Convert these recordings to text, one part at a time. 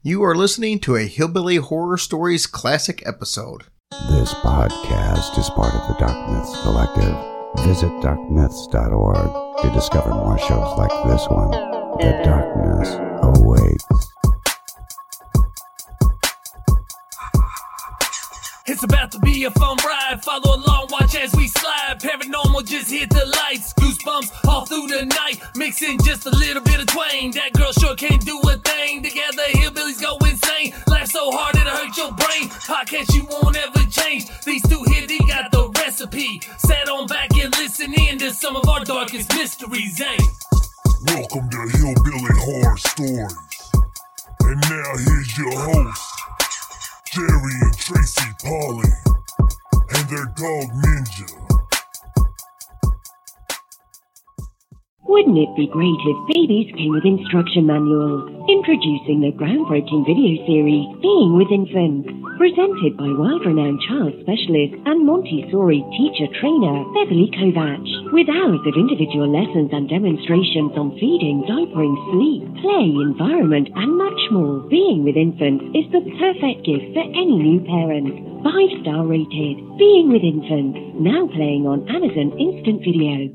You are listening to a Hillbilly Horror Stories classic episode. This podcast is part of the Dark Myths Collective. Visit darkmyths.org to discover more shows like this one. The darkness awaits. It's about to be a fun ride. Follow along, watch as we slide. Paranormal just hit the lights. Goosebumps all through the night. Mixing just a little bit of twain. That girl sure can't do a thing. Together, hillbillies go insane. Laugh so hard it'll hurt your brain. Podcast you won't ever change. These two here, they got the recipe. Sit on back and listen in to some of our darkest mysteries, eh? Welcome to Hillbilly Horror Stories. And now here's your hosts, Jerry and Tracy Polly, and their dog Ninja. Wouldn't it be great if babies came with instruction manuals? Introducing the groundbreaking video series, Being with Infants, presented by world-renowned child specialist and Montessori teacher-trainer Beverly Kovach. With hours of individual lessons and demonstrations on feeding, diapering, sleep, play, environment, and much more, Being with Infants is the perfect gift for any new parent. 5-star rated. Being with Infants, now playing on Amazon Instant Video.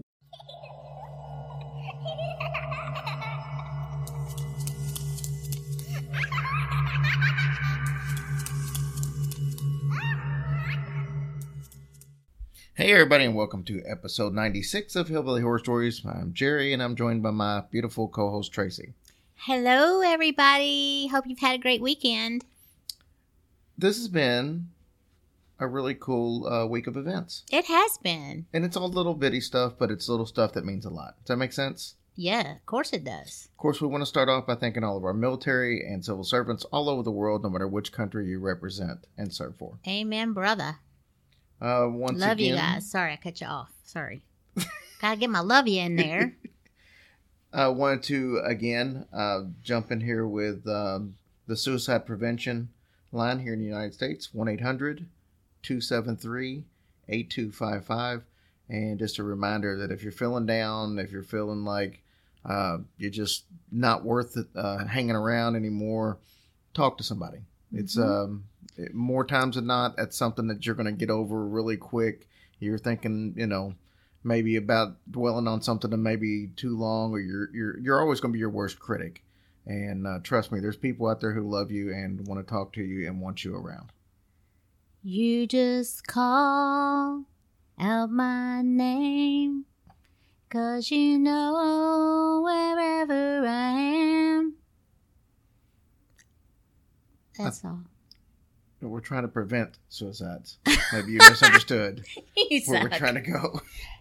Hey everybody, and welcome to episode 96 of Hillbilly Horror Stories. I'm Jerry, and I'm joined by my beautiful co-host Tracy. Hello everybody, hope you've had a great weekend. This has been a really cool week of events. It has been. And it's all little bitty stuff, but it's little stuff that means a lot. Does that make sense? Yeah, of course it does. Of course, we want to start off by thanking all of our military and civil servants all over the world, no matter which country you represent and serve for. Amen, brother. Once love again, you guys. Sorry, I cut you off. Sorry. Gotta get my love you in there. I wanted to, again, jump in here with the suicide prevention line here in the United States, 1-800-273-8255. And just a reminder that if you're feeling down, if you're feeling like you're just not worth it, hanging around anymore, talk to somebody. It's more times than not, that's something that you're going to get over really quick. You're thinking, maybe about dwelling on something that may be too long, or you're always going to be your worst critic. And trust me, there's people out there who love you and want to talk to you and want you around. You just call out my name, 'cause you know wherever I am. That's all. We're trying to prevent suicides. Maybe you misunderstood where we're trying to go.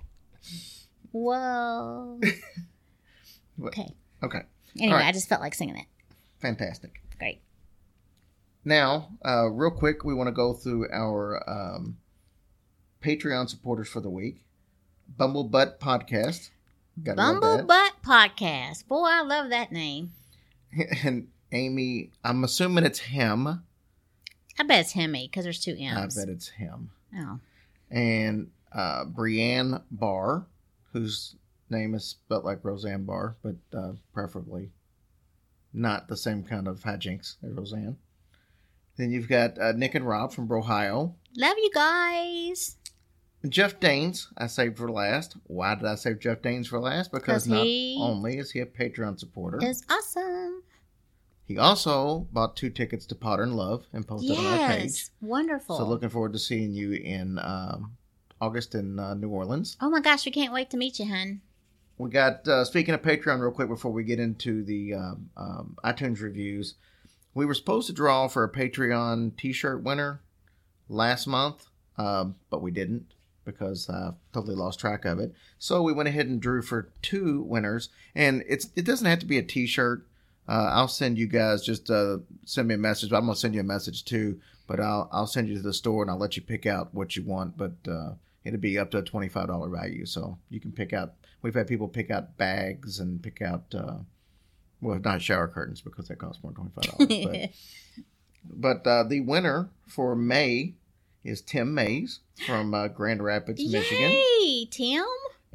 Whoa. Okay. Anyway, right. I just felt like singing it. Fantastic. Great. Now, real quick, we want to go through our Patreon supporters for the week. Bumblebutt Podcast. Bumblebutt Podcast. Boy, I love that name. And Amy, I'm assuming it's him. I bet it's Hemi, because there's two M's. I bet it's him. Oh. And Brianne Barr, whose name is spelled like Roseanne Barr, but preferably not the same kind of hijinks as Roseanne. Then you've got Nick and Rob from Brohio. Love you guys. Jeff Danes, I saved for last. Why did I save Jeff Danes for last? Because not only is he a Patreon supporter, it's awesome. He also bought 2 tickets to Potter and Love and posted on our page. Yes, wonderful. So looking forward to seeing you in August in New Orleans. Oh my gosh, we can't wait to meet you, hun. We got, speaking of Patreon real quick before we get into the iTunes reviews, we were supposed to draw for a Patreon t-shirt winner last month, but we didn't because I totally lost track of it. So we went ahead and drew for 2 winners, and it doesn't have to be a t-shirt. I'll send you guys, just send me a message. I'm going to send you a message too, but I'll send you to the store and I'll let you pick out what you want, but it'll be up to a $25 value. So you can pick out, we've had people pick out bags and pick out, well, not shower curtains because that costs more than $25. but the winner for May is Tim Mays from Grand Rapids, Michigan. Yay, Tim.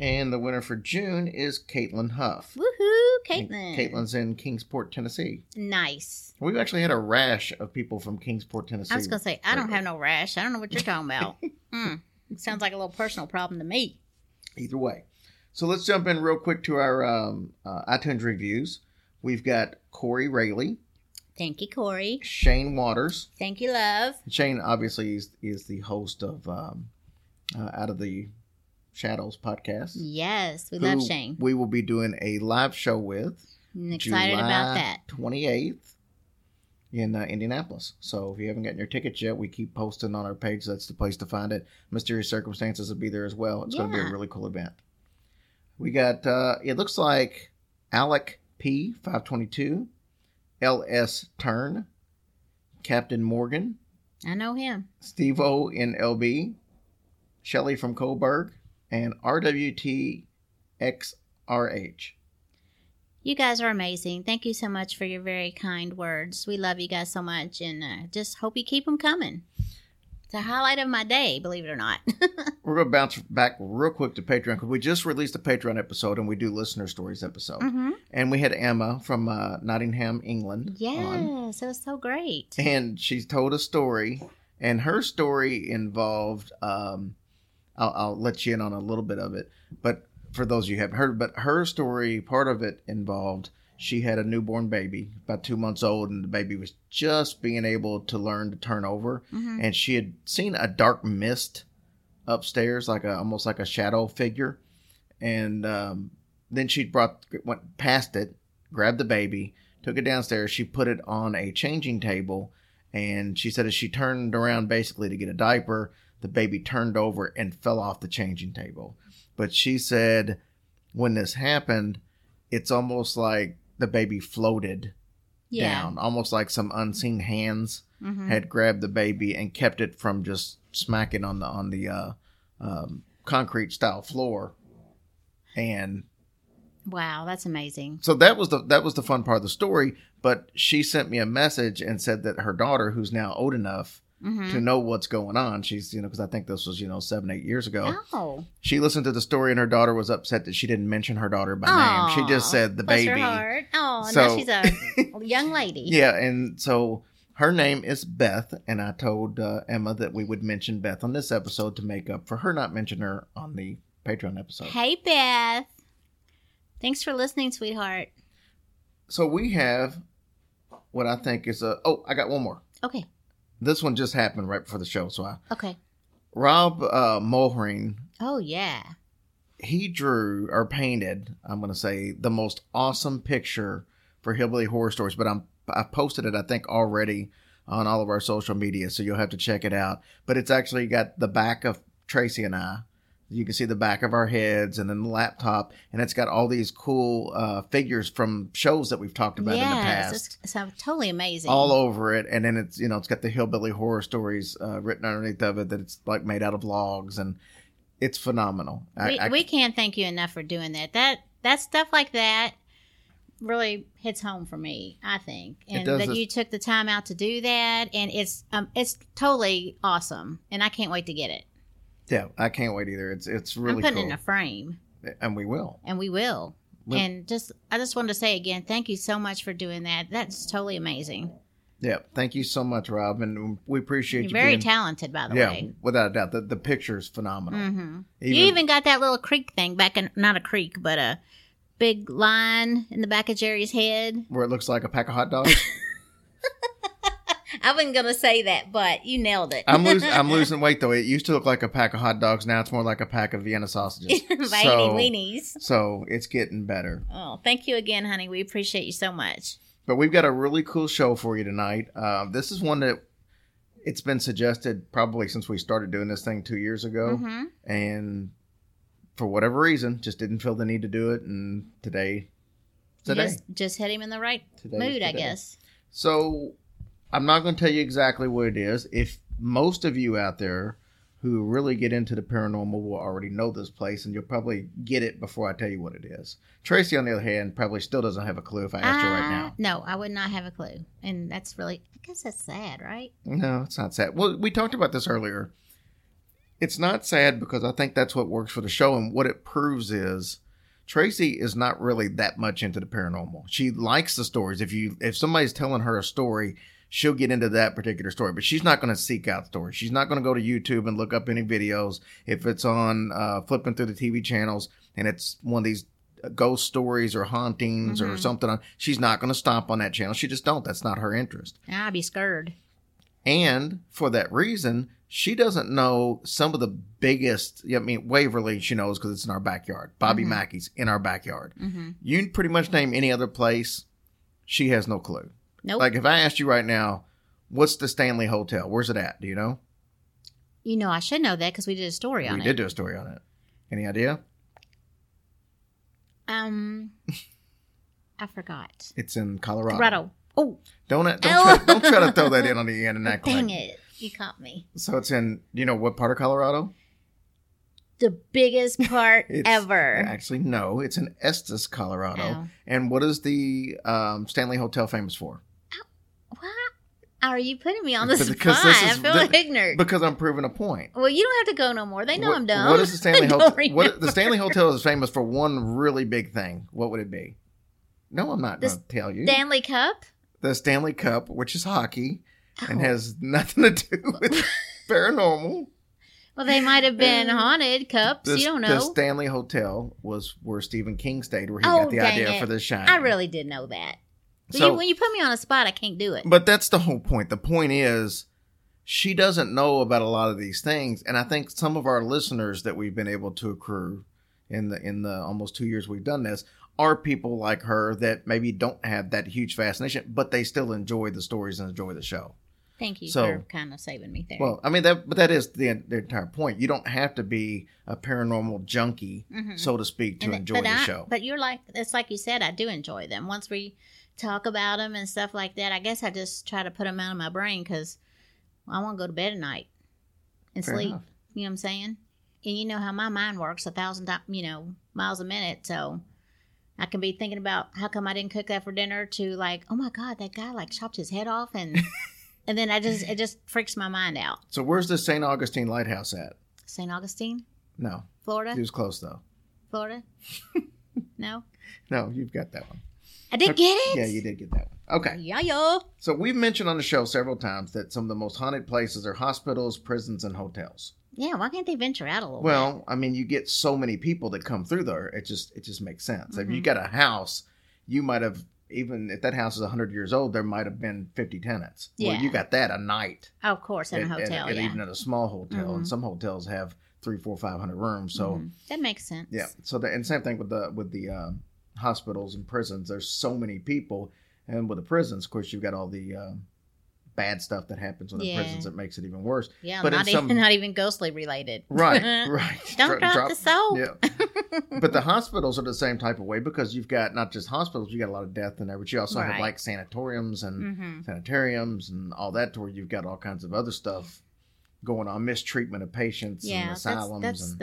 And the winner for June is Caitlin Huff. Woohoo, And Caitlin. Caitlin's in Kingsport, Tennessee. Nice. We've actually had a rash of people from Kingsport, Tennessee. I was going to say, I don't have no rash. I don't know what you're talking about. Sounds like a little personal problem to me. Either way. So let's jump in real quick to our iTunes reviews. We've got Corey Rayleigh, Thank you, Corey. Shane Waters. Thank you, love. Shane obviously is the host of Out of the Shadows podcast. Yes, we who love Shane. We will be doing a live show with. I'm excited about that. 28th in Indianapolis. So if you haven't gotten your tickets yet, we keep posting on our page. That's the place to find it. Mysterious Circumstances will be there as well. It's going to be a Yeah. really cool event. We got, it looks like Alec P. 522, L.S. Turn, Captain Morgan, I know him. Steve O in LB, Shelly from Coburg, and RWT XRH. You guys are amazing. Thank you so much for your very kind words. We love you guys so much, and just hope you keep them coming. It's a highlight of my day, believe it or not. We're going to bounce back real quick to Patreon because we just released a Patreon episode and we do listener stories episode. Mm-hmm. And we had Emma from Nottingham, England on. Yes, it was so great. And she told a story, and her story involved, I'll let you in on a little bit of it, but for those of you who haven't heard, but her story, part of it involved, she had a newborn baby, about 2 months old, and the baby was just being able to learn to turn over. Mm-hmm. And she had seen a dark mist upstairs, almost like a shadow figure. And then she went past it, grabbed the baby, took it downstairs. She put it on a changing table. And she said as she turned around basically to get a diaper, the baby turned over and fell off the changing table. But she said when this happened, it's almost like the baby floated down, almost like some unseen hands had grabbed the baby and kept it from just smacking on the concrete style floor. And Wow, that's amazing. so that was the fun part of the story. But she sent me a message and said that her daughter, who's now old enough to know what's going on, she's, because I think this was 7-8 years ago. Oh, She listened to the story and her daughter was upset that she didn't mention her daughter by name. She just said the bless baby. her heart. Oh, So- now she's a young lady. Yeah, and so her name is Beth, and I told Emma that we would mention Beth on this episode to make up for her not mentioning her on the Patreon episode. Hey, Beth. Thanks for listening, sweetheart. So we have what I think is I got one more. Okay. This one just happened right before the show. So Okay. Rob Mulhern, Oh, yeah. he drew or painted, I'm going to say, the most awesome picture for Hillbilly Horror Stories. But I posted it, I think, already on all of our social media, so you'll have to check it out. But it's actually got the back of Tracy and I. You can see the back of our heads and then the laptop, and it's got all these cool figures from shows that we've talked about in the past. It's totally amazing. All over it, and then it's it's got the Hillbilly Horror Stories written underneath of it, that it's like made out of logs, and it's phenomenal. We can't thank you enough for doing that. That stuff like that really hits home for me, I think, and does. that you took the time out to do that, and it's totally awesome, and I can't wait to get it. Yeah, I can't wait either. It's really I'm putting cool. it in a frame, And we will. and we will. Well- And I just wanted to say again, thank you so much for doing that. That's totally amazing. Yeah, thank you so much, Rob, and we appreciate You're you very being, talented, by the yeah, way. without a doubt. The picture is phenomenal. Mm-hmm. You even got that little creek thing back in, not a creek, but a big line in the back of Jerry's head. where it looks like a pack of hot dogs. I wasn't going to say that, but you nailed it. I'm losing weight though. It used to look like a pack of hot dogs. Now it's more like a pack of Vienna sausages. Bitey weenies. So it's getting better. Oh, thank you again, honey. We appreciate you so much. But we've got a really cool show for you tonight. This is one that it's been suggested probably since we started doing this thing 2 years ago. Mm-hmm. And for whatever reason, just didn't feel the need to do it. And today. Just hit him in the right Today's mood, I today. guess. So I'm not going to tell you exactly what it is. If most of you out there who really get into the paranormal will already know this place, and you'll probably get it before I tell you what it is. Tracy, on the other hand, probably still doesn't have a clue if I asked her right now. No, I would not have a clue. And that's really, I guess that's sad, right? No, it's not sad. Well, we talked about this earlier. It's not sad because I think that's what works for the show. And what it proves is Tracy is not really that much into the paranormal. She likes the stories. If somebody's telling her a story, she'll get into that particular story, but she's not going to seek out stories. She's not going to go to YouTube and look up any videos. If it's on flipping through the TV channels and it's one of these ghost stories or hauntings or something, she's not going to stop on that channel. She just don't. That's not her interest. I'd be scared. And for that reason, she doesn't know some of the biggest. I mean, Waverly, she knows because it's in our backyard. Bobby Mackey's in our backyard. You pretty much name any other place, she has no clue. Nope. Like if I asked you right now, what's the Stanley Hotel? Where's it at? Do you know? You know, I should know that because we did a story on it. We did do a story on it. Any idea? I forgot. It's in Colorado. Colorado. Oh. Don't try to throw that in on the end and act Dang like. it. You caught me. So it's in, do you know what part of Colorado? The biggest part ever. Actually, no. It's in Estes, Colorado. Oh. And what is the Stanley Hotel famous for? What? Are you putting me on the Because spot? this is I feel ignorant. Because I'm proving a point. Well, you don't have to go no more. They know I'm dumb. What is the Stanley Don't Hotel? remember. The Stanley Hotel is famous for one really big thing. What would it be? No, I'm not going to tell you. Stanley Cup? The Stanley Cup, which is hockey, and has nothing to do with paranormal. Well, they might have been haunted cups. You don't know. The Stanley Hotel was where Stephen King stayed, where he got the idea for The Shining. I really did know that. So, when you put me on a spot, I can't do it. But that's the whole point. The point is, she doesn't know about a lot of these things, and I think some of our listeners that we've been able to accrue in the almost 2 years we've done this are people like her that maybe don't have that huge fascination, but they still enjoy the stories and enjoy the show. Thank you So, for kind of saving me there. Well, I mean, that is the entire point. You don't have to be a paranormal junkie, so to speak, to enjoy the show. But it's like you said, I do enjoy them. Once we talk about them and stuff like that, I guess I just try to put them out of my brain because I want to go to bed at night and Fair sleep. enough. You know what I'm saying? And you know how my mind works 1,000 miles a minute. So I can be thinking about how come I didn't cook that for dinner to like, oh my God, that guy like chopped his head off and and then it just freaks my mind out. So where's the St. Augustine Lighthouse at? St. Augustine, No. Florida. He was close, though. Florida. No, No, you've got that one. I did get it. Yeah, you did get that one. Okay. Yeah. So we've mentioned on the show several times that some of the most haunted places are hospitals, prisons, and hotels. Yeah, why can't they venture out a little bit? Well, I mean, you get so many people that come through there. It just makes sense. If you got a house, you might have, even if that house is 100 years old, there might have been 50 tenants. Yeah. Well, you got that a night. Oh, of course, in a hotel, and yeah. even at a small hotel. And some hotels have 300, 400, 500 rooms. So That makes sense. yeah. So and same thing with the hospitals and prisons. There's so many people, and with the prisons, of course, you've got all the bad stuff that happens in the prisons that makes it even worse. Yeah, but not even ghostly related. Right. Don't drop the soap. Yeah. But the hospitals are the same type of way because you've got not just hospitals, you got a lot of death in there, but you also have like sanatoriums and sanitariums and all that, to where you've got all kinds of other stuff going on, mistreatment of patients and asylums.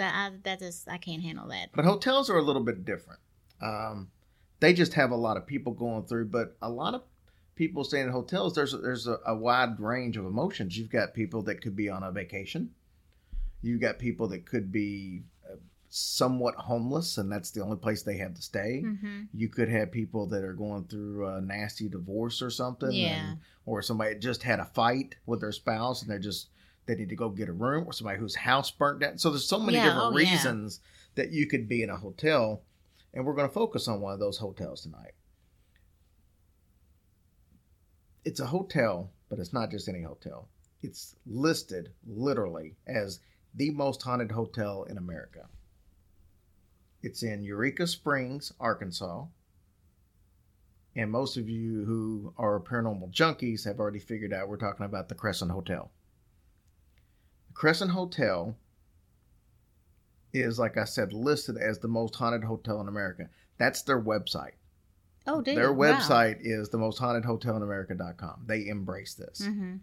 I can't handle that. But hotels are a little bit different. They just have a lot of people going through, but a lot of people staying in hotels, there's a wide range of emotions. You've got people that could be on a vacation. You've got people that could be somewhat homeless, and that's the only place they have to stay. You could have people that are going through a nasty divorce or something, or somebody that just had a fight with their spouse and they need to go get a room, or somebody whose house burnt down. So there's so many different reasons that you could be in a hotel, and we're going to focus on one of those hotels tonight. It's a hotel, but it's not just any hotel. It's listed literally as the most haunted hotel in America. It's in Eureka Springs, Arkansas. And most of you who are paranormal junkies have already figured out we're talking about the Crescent Hotel. The Crescent Hotel is, like I said, listed as the most haunted hotel in America. That's their website. Oh, dude. Their website is themosthauntedhotelinamerica.com. They embrace this.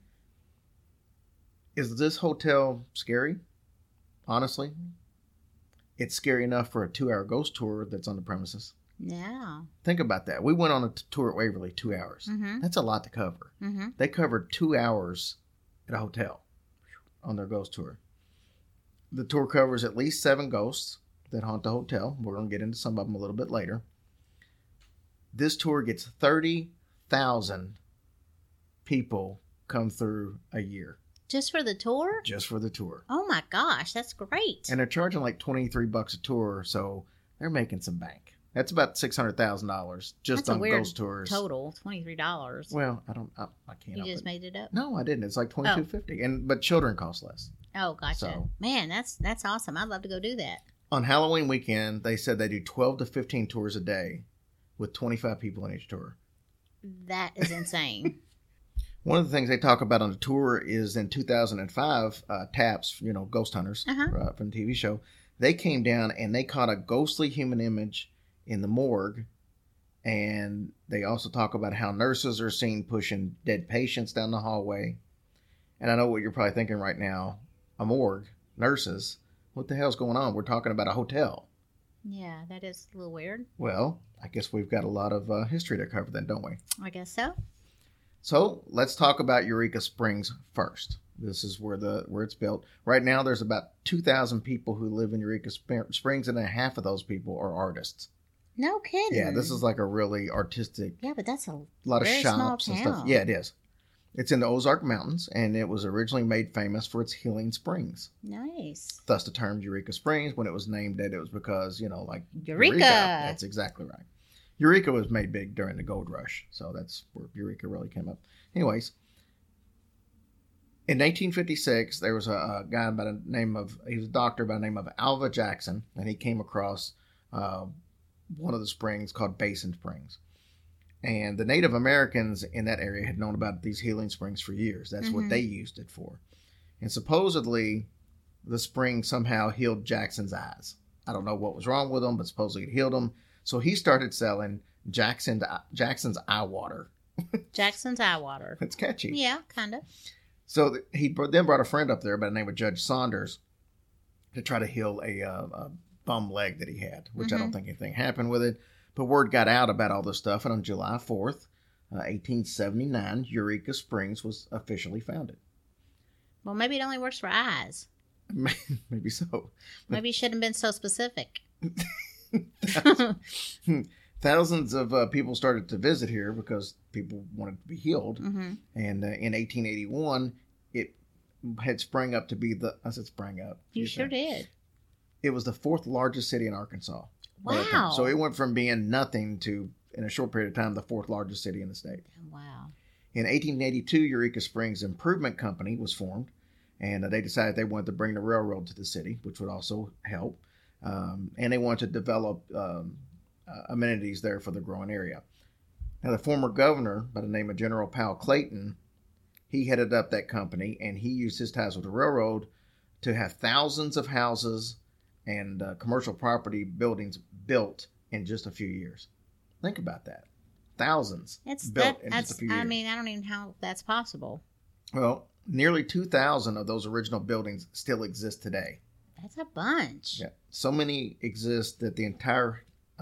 Is this hotel scary? Honestly, it's scary enough for a 2-hour ghost tour that's on the premises. Yeah. Think about that. We went on a tour at Waverly, 2 hours. That's a lot to cover. They covered 2 hours at a hotel on their ghost tour. The tour covers at least 7 ghosts that haunt the hotel. We're going to get into some of them a little bit later. This tour gets 30,000 people come through a year. Just for the tour? Just for the tour. Oh my gosh, that's great. And they're charging like $23 a tour, so they're making some bank. That's about $600,000 just that's on a weird ghost tours. Total $23. Well, I can't. You just made it up? No, I didn't. It's like $22.50, but children cost less. Oh, gotcha. So- Man, that's awesome. I'd love to go do that. On Halloween weekend, they said they do 12 to 15 tours a day with 25 people in each tour. That is insane. One of the things they talk about on the tour is in 2005, TAPS, ghost hunters from the TV show, they came down and they caught a ghostly human image in the morgue. And they also talk about how nurses are seen pushing dead patients down the hallway. And I know what you're probably thinking right now. A morgue, nurses, what the hell's going on? We're talking about a hotel. Yeah, that is a little weird. Well, I guess we've got a lot of history to cover then, don't we? I guess so. So let's talk about Eureka Springs first. This is where it's built. Right now, there's about 2,000 people who live in Eureka Springs, and half of those people are artists. No kidding. Yeah, this is like a really artistic. Yeah, but that's a lot of very shops small and town. stuff. Yeah, it is. It's in the Ozark Mountains, and it was originally made famous for its healing springs. Nice. Thus, the term Eureka Springs. When it was named that, it was because like Eureka. That's exactly right. Eureka was made big during the gold rush, so that's where Eureka really came up. Anyways, in 1856, there was a guy by the name of, he was a doctor by the name of Alva Jackson, and he came across one of the springs called Basin Springs. And the Native Americans in that area had known about these healing springs for years. That's what they used it for. And supposedly, the spring somehow healed Jackson's eyes. I don't know what was wrong with them, but supposedly it healed them. So he started selling Jackson's eye water. Jackson's eye water. It's catchy. Yeah, kind of. So he then brought a friend up there by the name of Judge Saunders to try to heal a bum leg that he had, which I don't think anything happened with it. But word got out about all this stuff, and on July 4th, 1879, Eureka Springs was officially founded. Well, maybe it only works for eyes. Maybe so. Maybe you shouldn't have been so specific. Thousands of people started to visit here because people wanted to be healed. And in 1881, it had sprang up to be sprang up. You sure did. It was the 4th largest city in Arkansas. Wow. So it went from being nothing to, in a short period of time, the 4th largest city in the state. Wow. In 1882, Eureka Springs Improvement Company was formed, and they decided they wanted to bring the railroad to the city, which would also help. And they wanted to develop amenities there for the growing area. Now, the former governor, by the name of General Powell Clayton, he headed up that company, and he used his ties with the railroad to have thousands of houses and commercial property buildings built in just a few years. Think about that. Thousands built in just a few years. I mean, I don't even know how that's possible. Well, nearly 2,000 of those original buildings still exist today. That's a bunch. Yeah. So many exist that the entire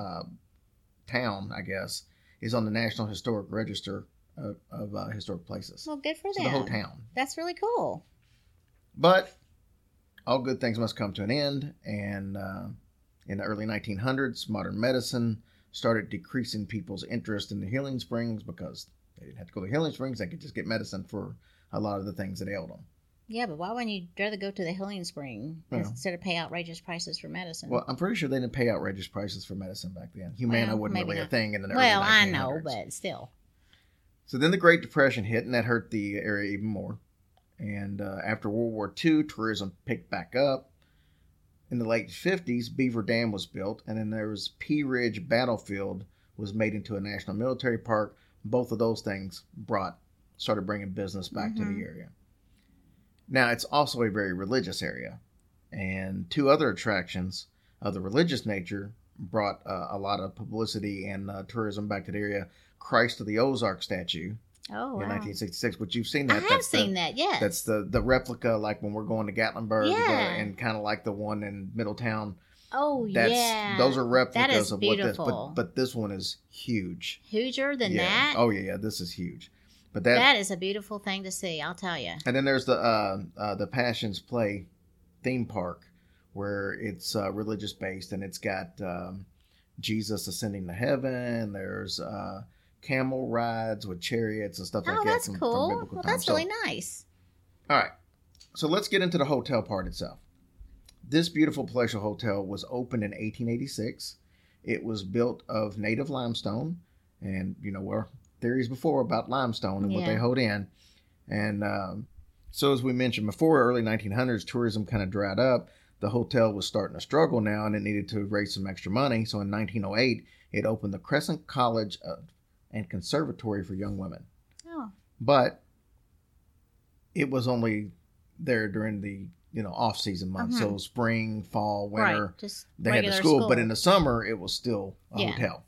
town, I guess, is on the National Historic Register of Historic Places. Well, good for So them. the whole town. That's really cool. But all good things must come to an end, and in the early 1900s, modern medicine started decreasing people's interest in the healing springs because they didn't have to go to healing springs. They could just get medicine for a lot of the things that ailed them. Yeah, but why wouldn't you rather go to the healing spring instead of pay outrageous prices for medicine? Well, I'm pretty sure they didn't pay outrageous prices for medicine back then. Humana wasn't maybe really a not. thing in the early 1900s. Well, I know, but still. So then the Great Depression hit, and that hurt the area even more. And after World War II, tourism picked back up. In the late 50s, Beaver Dam was built, and then there was Pea Ridge Battlefield was made into a national military park. Both of those things started bringing business back to the area. Now, it's also a very religious area, and 2 other attractions of the religious nature brought a lot of publicity and tourism back to the area. Christ of the Ozark statue Oh, in wow. 1966, which you've seen that. I have seen that, yes. That's the replica, like when we're going to Gatlinburg, Yeah. and kind of like the one in Middletown. Oh, That's, yeah. Those are replicas That is of beautiful. what this, but this one is huge. Huger than Yeah. that? Oh yeah, this is huge. But That is a beautiful thing to see, I'll tell you. and then there's the Passions Play theme park, where it's religious based, and it's got Jesus ascending to heaven. There's camel rides with chariots and stuff like that. Oh, that's from cool. biblical Well, times. that's really nice. All right. So let's get into the hotel part itself. This beautiful palatial hotel was opened in 1886. It was built of native limestone. And, our theories before about limestone and what they hold in. And so as we mentioned before, early 1900s, tourism kind of dried up. The hotel was starting to struggle now, and it needed to raise some extra money. So in 1908, it opened the Crescent College and Conservatory for Young Women. Oh. But it was only there during the off-season months. So spring, fall, winter, Right. Just they had the regular school. But in the summer, it was still a hotel.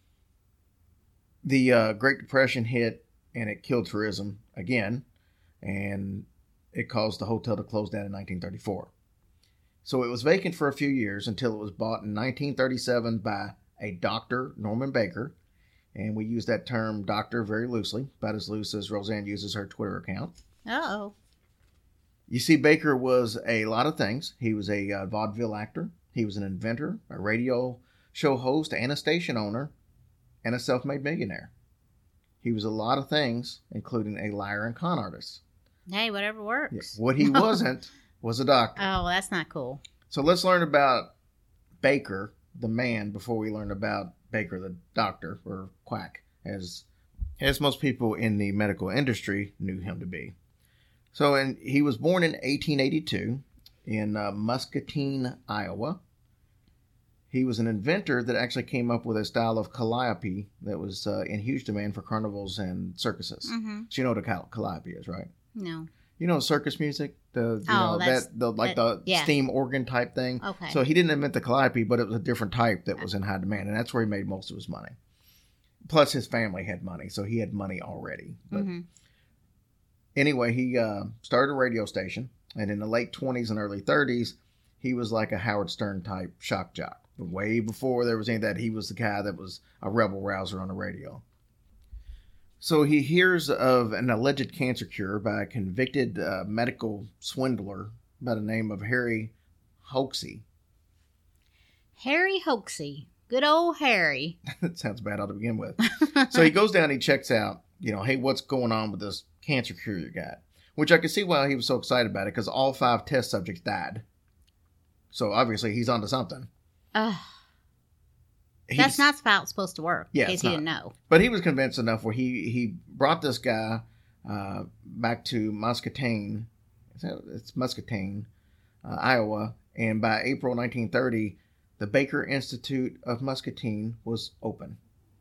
The Great Depression hit, and it killed tourism again, and it caused the hotel to close down in 1934. So it was vacant for a few years until it was bought in 1937 by a Dr. Norman Baker, and we use that term doctor very loosely, about as loose as Roseanne uses her Twitter account. Uh-oh. You see, Baker was a lot of things. He was a vaudeville actor. He was an inventor, a radio show host, and a station owner, and a self-made millionaire. He was a lot of things, including a liar and con artist. Hey, whatever works. What he wasn't was a doctor. Oh, that's not cool. So let's learn about Baker, the man, before we learn about Baker, the doctor, or quack, as most people in the medical industry knew him to be. So he was born in 1882 in Muscatine, Iowa. He was an inventor that actually came up with a style of calliope that was in huge demand for carnivals and circuses. Mm-hmm. So you know what a calliope is, right? No. You know circus music? The steam organ type thing. Okay. So he didn't invent the calliope, but it was a different type that was in high demand, and that's where he made most of his money. Plus, his family had money, so he had money already. But anyway, he started a radio station, and in the late 20s and early 30s, he was like a Howard Stern type shock jock. Way before there was any of that, he was the guy that was a rebel rouser on the radio. So he hears of an alleged cancer cure by a convicted medical swindler by the name of Harry Hoaxey. Harry Hoaxey. Good old Harry. That sounds bad to begin with. So he goes down, he checks out, hey, what's going on with this cancer cure you got? Which I can see why he was so excited about it, because all 5 test subjects died. So obviously he's onto something. That's not how it's supposed to work. Yeah, in case you didn't know. But he was convinced enough where he brought this guy back to Muscatine. It's Muscatine, Iowa. And by April 1930, the Baker Institute of Muscatine was open.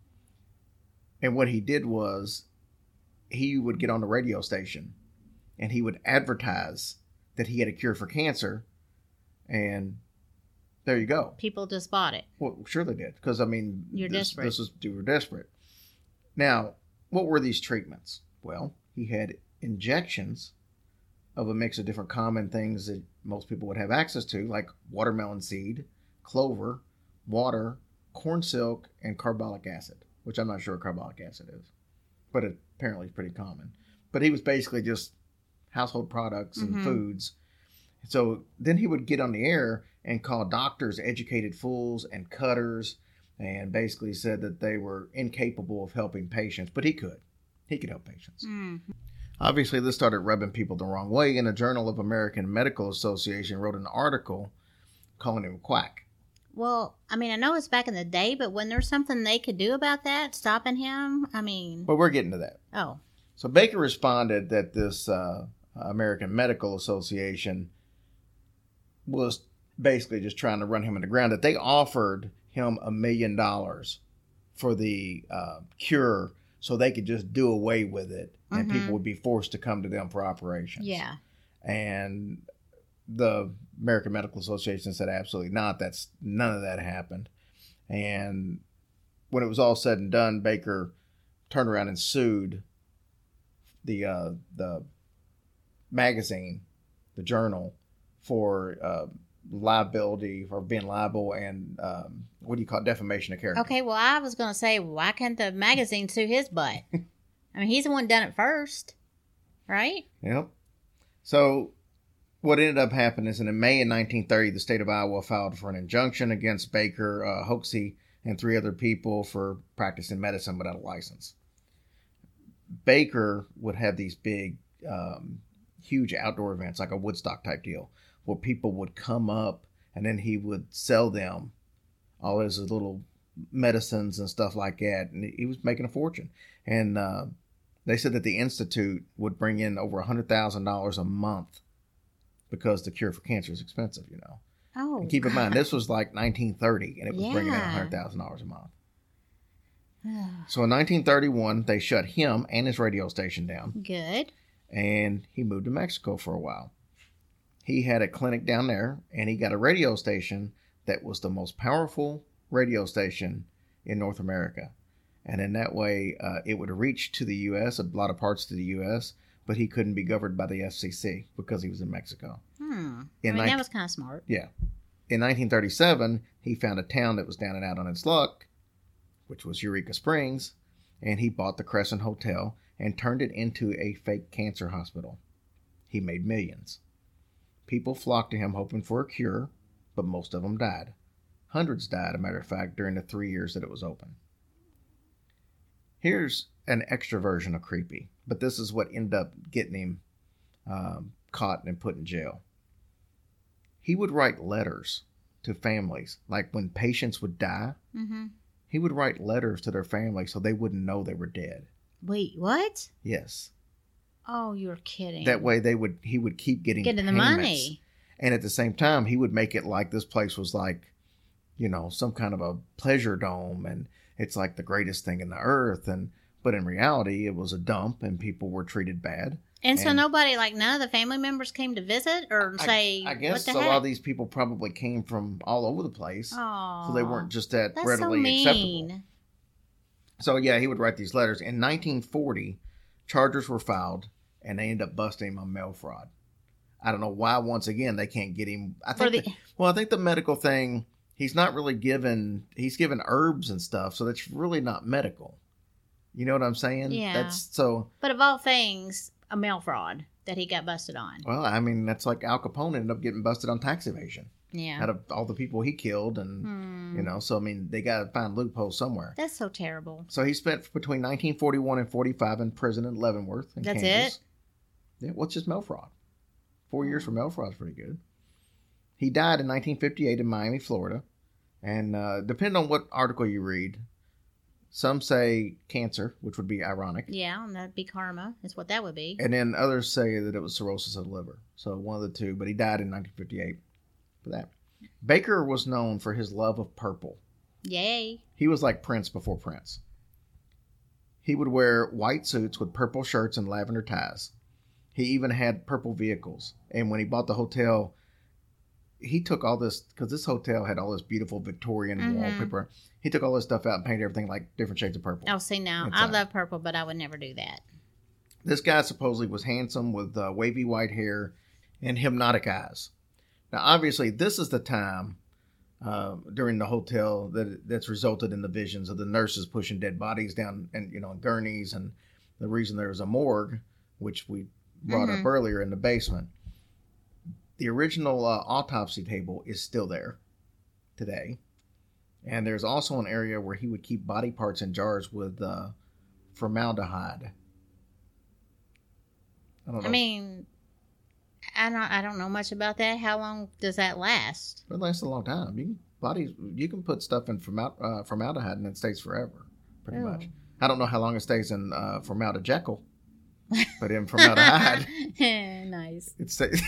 And what he did was he would get on the radio station and he would advertise that he had a cure for cancer. And there you go. People just bought it. Well, sure they did. Because, You're desperate. We were desperate. Now, what were these treatments? Well, he had injections of a mix of different common things that most people would have access to, like watermelon seed, clover, water, corn silk, and carbolic acid, which I'm not sure what carbolic acid is, but it apparently is pretty common. But he was basically just household products and foods. So then he would get on the air and call doctors educated fools and cutters, and basically said that they were incapable of helping patients, but he could help patients. Obviously, this started rubbing people the wrong way, and the Journal of American Medical Association wrote an article calling him a quack. Well, I know it's back in the day, but when there's something they could do about that, stopping him, But we're getting to that. Oh. So Baker responded that this American Medical Association was basically just trying to run him in the ground, that they offered him $1 million for the cure so they could just do away with it, and people would be forced to come to them for operations. Yeah. And the American Medical Association said absolutely not. None of that happened. And when it was all said and done, Baker turned around and sued the magazine, the journal, for liability, for being liable, and defamation of character. Okay, well, I was going to say, why can't the magazine sue his butt? He's the one done it first, right? Yep. So what ended up happening is in May of 1930, the state of Iowa filed for an injunction against Baker, Hoxie, and 3 other people for practicing medicine without a license. Baker would have these big, huge outdoor events, like a Woodstock type deal, where people would come up and then he would sell them all his little medicines and stuff like that. And he was making a fortune. And they said that the Institute would bring in over $100,000 a month because the cure for cancer is expensive, you know. Oh, And keep in mind, this was like 1930, and it was bringing in Yeah. $100,000 a month. So in 1931, they shut him and his radio station down, Good. and he moved to Mexico for a while. He had a clinic down there, and he got a radio station that was the most powerful radio station in North America. And in that way, it would reach to the U.S., a lot of parts to the U.S., but he couldn't be governed by the FCC because he was in Mexico. I mean, that was kind of smart. Yeah. In 1937, he found a town that was down and out on its luck, which was Eureka Springs, and he bought the Crescent Hotel and turned it into a fake cancer hospital. He made millions. People flocked to him hoping for a cure, but most of them died. Hundreds died, a matter of fact, during the 3 years that it was open. Here's an extra version of creepy, but this is what ended up getting him caught and put in jail. He would write letters to families, like when patients would die, he would write letters to their families so they wouldn't know they were dead. Wait, what? Yes. Oh, you're kidding. That way he would keep getting the payments. money. And at the same time, he would make it like this place was like, you know, some kind of a pleasure dome, and it's like the greatest thing in the earth. But in reality, it was a dump, and people were treated bad. And so nobody, like none of the family members came to visit or say, I guess what the a heck? lot of these people probably came from all over the place. Aw, So they weren't just that that's readily so mean. acceptable. So yeah, he would write these letters. In 1940, charges were filed, and they ended up busting him on mail fraud. I don't know why. Once again, they can't get him. I think. I think the medical thing. He's not really given. He's given herbs and stuff, so that's really not medical. You know what I'm saying? Yeah. That's so. But of all things, a mail fraud that he got busted on. Well, I mean, that's like Al Capone ended up getting busted on tax evasion. Yeah. Out of all the people he killed, and you know, so I mean, they got to find loopholes somewhere. That's so terrible. So he spent between 1941 and 45 in prison in Leavenworth, in That's Kansas. it? Yeah, what's just mail fraud? 4 years for mail fraud is pretty good. He died in 1958 in Miami, Florida. And depending on what article you read, some say cancer, which would be ironic. Yeah, and that'd be karma. Is what that would be. And then others say that it was cirrhosis of the liver. So one of the two, but he died in 1958 for that. Baker was known for his love of purple. Yay. He was like Prince before Prince. He would wear white suits with purple shirts and lavender ties. He even had purple vehicles. And when he bought the hotel, he took all this, because this hotel had all this beautiful Victorian wallpaper. He took all this stuff out and painted everything like different shades of purple. Oh, see, now, I love purple, but I would never do that. This guy supposedly was handsome with wavy white hair and hypnotic eyes. Now, obviously, this is the time during the hotel that's resulted in the visions of the nurses pushing dead bodies down and, you know, in gurneys, and the reason there was a morgue, which we brought up earlier in the basement. The original autopsy table is still there today. And there's also an area where he would keep body parts in jars with formaldehyde. I don't know. I mean, I don't know much about that. How long does that last? It lasts a long time. You can put stuff in formaldehyde and it stays forever, pretty much. I don't know how long it stays in formaldehyde, but in formaldehyde, Nice. it stays.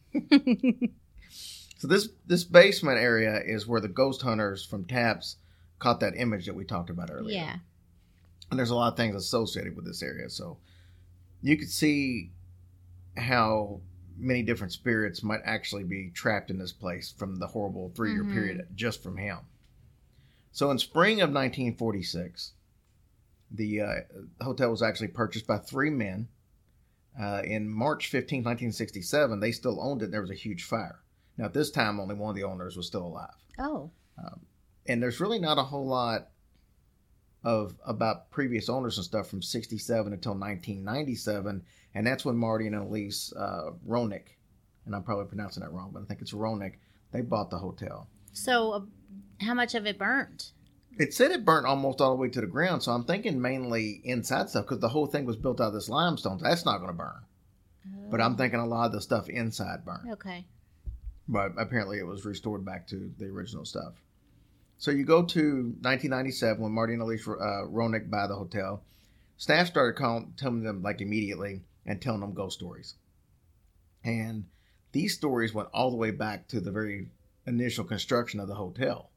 So this basement area is where the ghost hunters from Taps caught that image that we talked about earlier. Yeah. And there's a lot of things associated with this area. So you could see how many different spirits might actually be trapped in this place from the horrible 3-year period just from him. So in spring of 1946, the hotel was actually purchased by 3 men. In March 15, 1967, they still owned it. There was a huge fire. Now, at this time, only one of the owners was still alive. Oh. And there's really not a whole lot about previous owners and stuff from 67 until 1997. And that's when Marty and Elise Ronick and I'm probably pronouncing that wrong, but I think it's Roenick. They bought the hotel. So, how much of it burnt? It said it burnt almost all the way to the ground, so I'm thinking mainly inside stuff because the whole thing was built out of this limestone. That's not going to burn. But I'm thinking a lot of the stuff inside burned. Okay. But apparently it was restored back to the original stuff. So you go to 1997 when Marty and Elise Roenick buy the hotel. Staff started telling them like immediately and telling them ghost stories. And these stories went all the way back to the very initial construction of the hotel.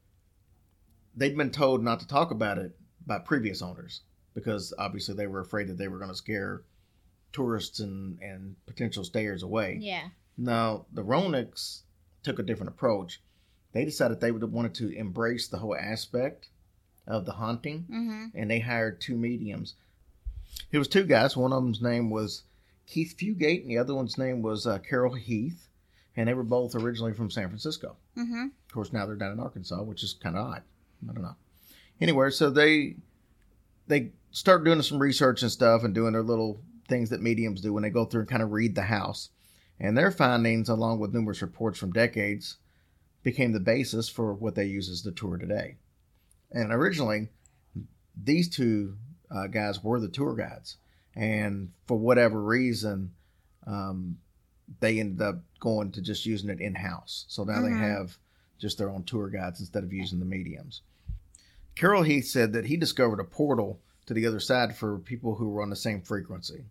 They'd been told not to talk about it by previous owners because obviously they were afraid that they were going to scare tourists and potential stayers away. Yeah. Now, the Roenicks took a different approach. They decided they wanted to embrace the whole aspect of the haunting, and they hired 2 mediums. It was 2 guys. One of them's name was Keith Fugate, and the other one's name was Carol Heath, and they were both originally from San Francisco. Of course, now they're down in Arkansas, which is kind of odd. I don't know. Anyway, so they start doing some research and stuff and doing their little things that mediums do when they go through and kind of read the house. And their findings, along with numerous reports from decades, became the basis for what they use as the tour today. And originally, these 2 guys were the tour guides. And for whatever reason, they ended up going to just using it in-house. So now they have just their own tour guides instead of using the mediums. Carol Heath said that he discovered a portal to the other side for people who were on the same frequency.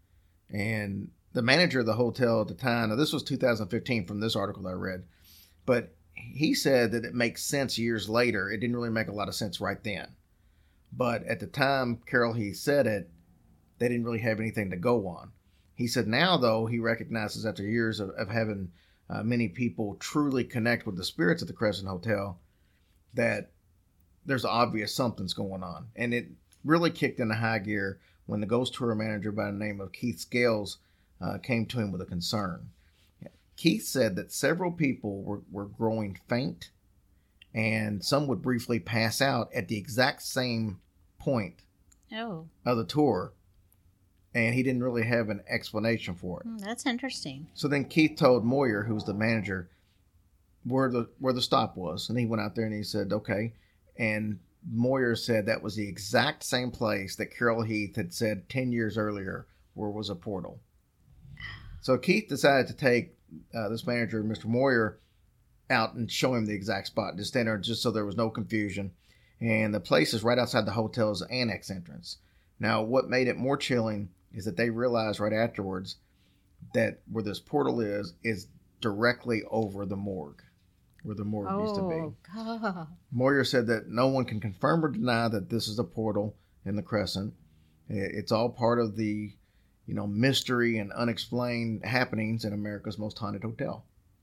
And the manager of the hotel at the time, now this was 2015 from this article I read, but he said that it makes sense years later. It didn't really make a lot of sense right then. But at the time Carol Heath said it, they didn't really have anything to go on. He said now, though, he recognizes after years of having many people truly connect with the spirits of the Crescent Hotel that there's obvious something's going on. And it really kicked into high gear when the ghost tour manager by the name of Keith Scales came to him with a concern. Keith said that several people were growing faint and some would briefly pass out at the exact same point of the tour. And he didn't really have an explanation for it. That's interesting. So then Keith told Moyer, who was the manager, where the stop was. And he went out there and he said, okay. And Moyer said that was the exact same place that Carol Heath had said 10 years earlier where was a portal. So Keith decided to take this manager, Mr. Moyer, out and show him the exact spot. Just stand there just so there was no confusion. And the place is right outside the hotel's annex entrance. Now, what made it more chilling is that they realized right afterwards that where this portal is directly over the morgue, where the morgue used to be. God. Moyer said that no one can confirm or deny that this is a portal in the Crescent. It's all part of the, mystery and unexplained happenings in America's most haunted hotel.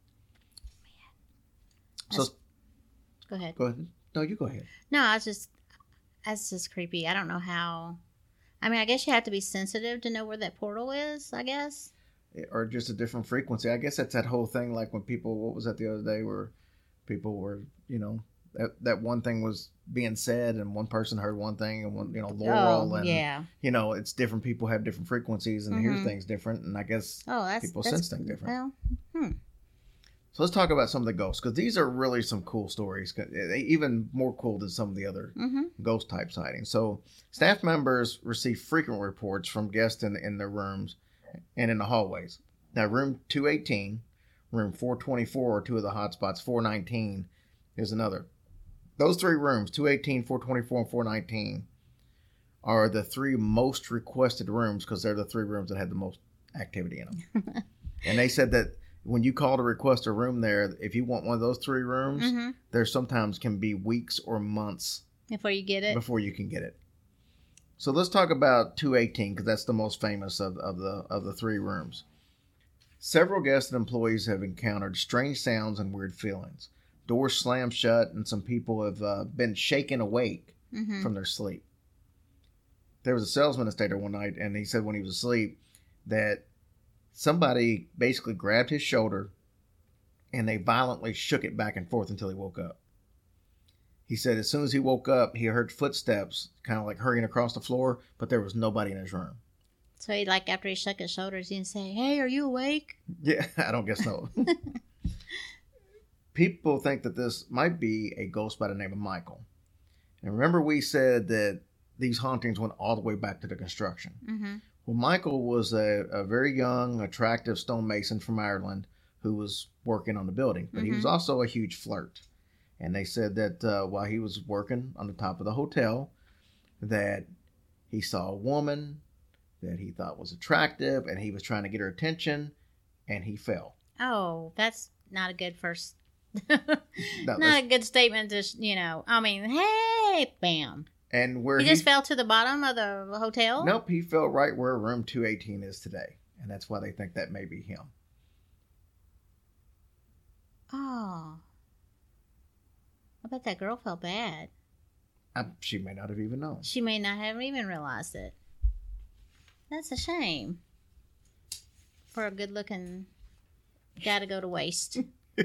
Man. So, Go ahead. Go ahead. No, you go ahead. No, that's just creepy. I don't know how. I mean, I guess you have to be sensitive to know where that portal is, I guess. Or just a different frequency. I guess that's that whole thing, like when people, what was that the other day, where people were, that one thing was being said and one person heard one thing and one, Laurel and, it's different people have different frequencies and hear things different. And I guess people sense things different. Well, So let's talk about some of the ghosts, because these are really some cool stories, even more cool than some of the other ghost type sightings. So staff members receive frequent reports from guests in their rooms and in the hallways. Now, room 218, room 424 are 2 of the hot spots. 419 is another. Those 3 rooms, 218, 424, and 419, are the 3 most requested rooms because they're the 3 rooms that had the most activity in them. And they said that when you call to request a room there, if you want one of those 3 rooms, there sometimes can be weeks or months before you get it. Before you can get it. So let's talk about 218 because that's the most famous of the 3 rooms. Several guests and employees have encountered strange sounds and weird feelings. Doors slam shut, and some people have been shaken awake from their sleep. There was a salesman that stayed there one night, and he said when he was asleep that somebody basically grabbed his shoulder and they violently shook it back and forth until he woke up. He said as soon as he woke up, he heard footsteps kind of like hurrying across the floor, but there was nobody in his room. So he, like, after he shook his shoulders, he didn't say, "Hey, are you awake?" Yeah, I don't guess so. People think that this might be a ghost by the name of Michael. And remember we said that these hauntings went all the way back to the construction. Mm-hmm. Well, Michael was a very young, attractive stonemason from Ireland who was working on the building. But he was also a huge flirt. And they said that while he was working on the top of the hotel, that he saw a woman that he thought was attractive, and he was trying to get her attention, and he fell. Oh, that's not a good first... No, not a good statement to, I mean, hey, bam. And where he just fell to the bottom of the hotel? Nope, he fell right where room 218 is today. And that's why they think that may be him. Oh. I bet that girl felt bad. She may not have even known. She may not have even realized it. That's a shame. For a good-looking guy to go to waste.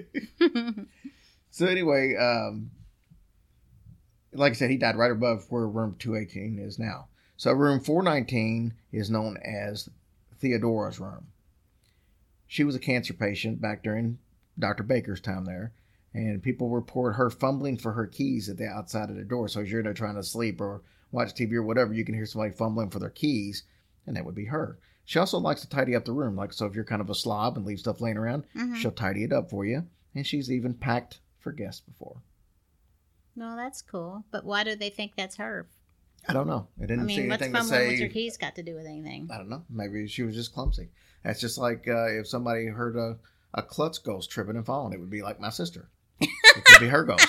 So anyway, like I said, he died right above where room 218 is now. So room 419 is known as Theodora's room. She was a cancer patient back during Dr. Baker's time there, and people report her fumbling for her keys at the outside of the door. So as you're there trying to sleep or watch TV or whatever, you can hear somebody fumbling for their keys, and that would be her. She also likes to tidy up the room. Like, so if you're kind of a slob and leave stuff laying around, she'll tidy it up for you. And she's even packed for guests before. No, that's cool. But why do they think that's her? I don't know. It didn't say what's anything to fumbling say. with your keys got to do with anything? I don't know. Maybe she was just clumsy. That's just like if somebody heard a klutz ghost tripping and falling. It would be like my sister. It could be her ghost.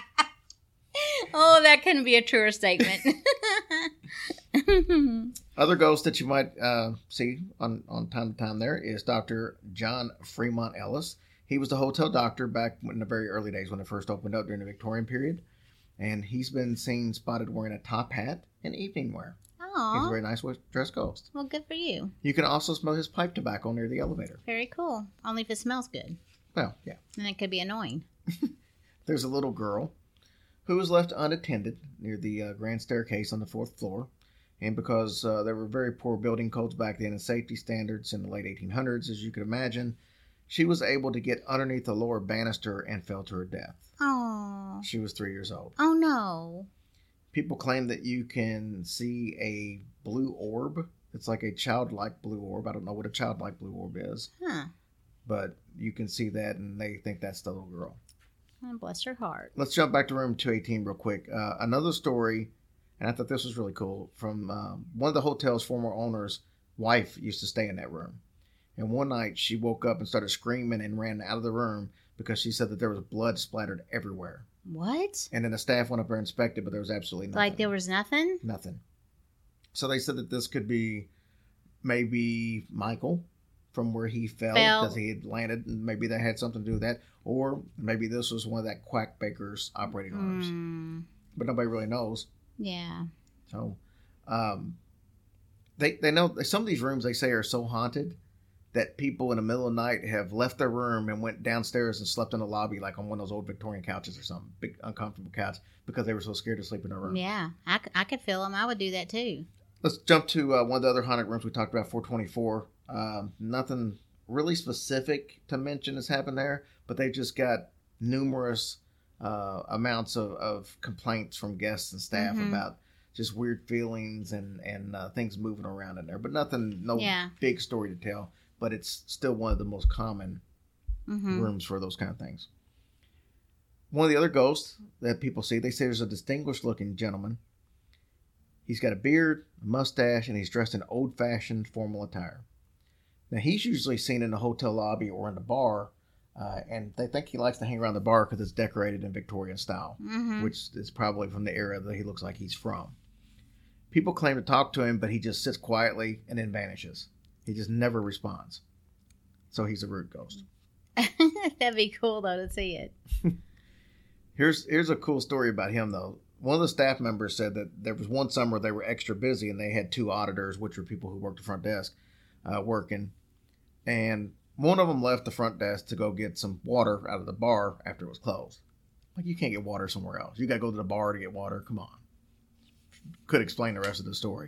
Oh, that couldn't be a truer statement. Other ghosts that you might see on time to time there is Dr. John Fremont Ellis. He was the hotel doctor back in the very early days when it first opened up during the Victorian period. And he's been seen spotted wearing a top hat and evening wear. Aww. He's a very nice dressed ghost. Well, good for you. You can also smell his pipe tobacco near the elevator. Very cool. Only if it smells good. Well, yeah. And it could be annoying. There's a little girl who was left unattended near the grand staircase on the 4th floor. And because there were very poor building codes back then and safety standards in the late 1800s, as you could imagine, she was able to get underneath the lower banister and fell to her death. Oh. She was 3 years old. Oh, no. People claim that you can see a blue orb. It's like a childlike blue orb. I don't know what a childlike blue orb is. Huh. But you can see that, and they think that's the little girl. Oh, bless her heart. Let's jump back to room 218 real quick. Another story, and I thought this was really cool, from one of the hotel's former owners' wife used to stay in that room. And one night she woke up and started screaming and ran out of the room because she said that there was blood splattered everywhere. What? And then the staff went up there and inspected, but there was absolutely nothing. Like there was nothing? Nothing. So they said that this could be maybe Michael from where he fell because he had landed, and maybe that had something to do with that. Or maybe this was one of that quack baker's operating rooms. But nobody really knows. Yeah. So they know some of these rooms they say are so haunted that people in the middle of the night have left their room and went downstairs and slept in the lobby, like on one of those old Victorian couches or something, big uncomfortable couch, because they were so scared to sleep in their room. Yeah, I could feel them. I would do that too. Let's jump to one of the other haunted rooms we talked about, 424. Nothing really specific to mention has happened there, but they've just got numerous amounts of complaints from guests and staff about just weird feelings and things moving around in there. But nothing, no big story to tell. But it's still one of the most common rooms for those kind of things. One of the other ghosts that people see, they say there's a distinguished looking gentleman. He's got a beard, a mustache, and he's dressed in old-fashioned formal attire. Now, he's usually seen in the hotel lobby or in the bar, and they think he likes to hang around the bar because it's decorated in Victorian style, which is probably from the era that he looks like he's from. People claim to talk to him, but he just sits quietly and then vanishes. He just never responds. So he's a rude ghost. That'd be cool, though, to see it. Here's a cool story about him, though. One of the staff members said that there was one summer they were extra busy and they had 2 auditors, which were people who worked the front desk, working. And one of them left the front desk to go get some water out of the bar after it was closed. Like, you can't get water somewhere else. You got to go to the bar to get water. Come on. Could explain the rest of the story.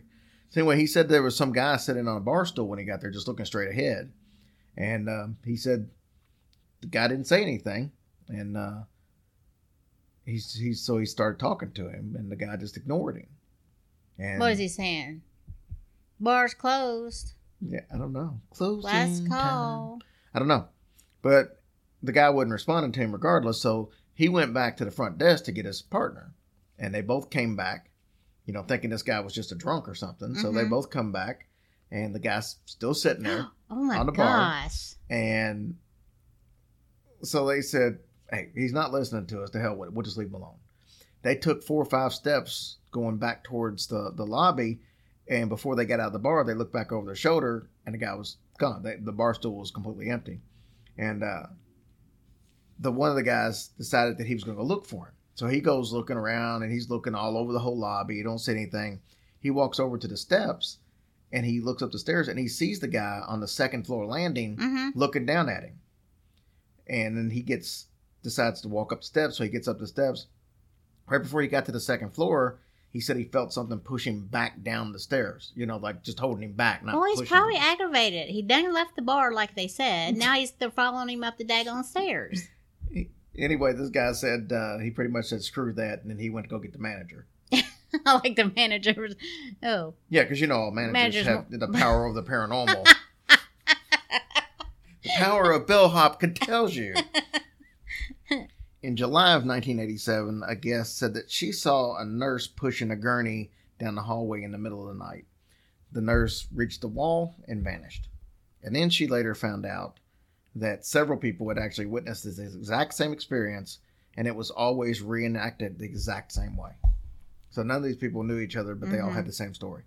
So anyway, he said there was some guy sitting on a bar stool when he got there, just looking straight ahead. And he said the guy didn't say anything. And he started talking to him, and the guy just ignored him. And What is he saying? Bar's closed. Yeah, I don't know. Closing Last time. call. I don't know. But the guy wasn't responding to him regardless, so he went back to the front desk to get his partner. And they both came back, thinking this guy was just a drunk or something. So they both come back, and the guy's still sitting there Oh my on the bar. gosh. And so they said, hey, he's not listening to us. To hell with it. We'll just leave him alone. They took 4 or 5 steps going back towards the lobby. And before they got out of the bar, they looked back over their shoulder, and the guy was gone. The bar stool was completely empty. And one of the guys decided that he was going to go look for him. So he goes looking around, and he's looking all over the whole lobby. He don't see anything. He walks over to the steps, and he looks up the stairs, and he sees the guy on the 2nd floor landing looking down at him. And then he decides to walk up the steps, so he gets up the steps. Right before he got to the 2nd floor, he said he felt something push him back down the stairs. Like just holding him back. Not Well, he's pushing probably him. aggravated. He done left the bar like they said. Now they're following him up the daggone stairs. Anyway, this guy said he pretty much said screw that, and then he went to go get the manager. I like the manager. Oh. Yeah, because managers Managers have the power of the paranormal. The power of bellhop can tells you. In July of 1987, a guest said that she saw a nurse pushing a gurney down the hallway in the middle of the night. The nurse reached the wall and vanished. And then she later found out that several people had actually witnessed this exact same experience, and it was always reenacted the exact same way. So none of these people knew each other, but they all had the same story.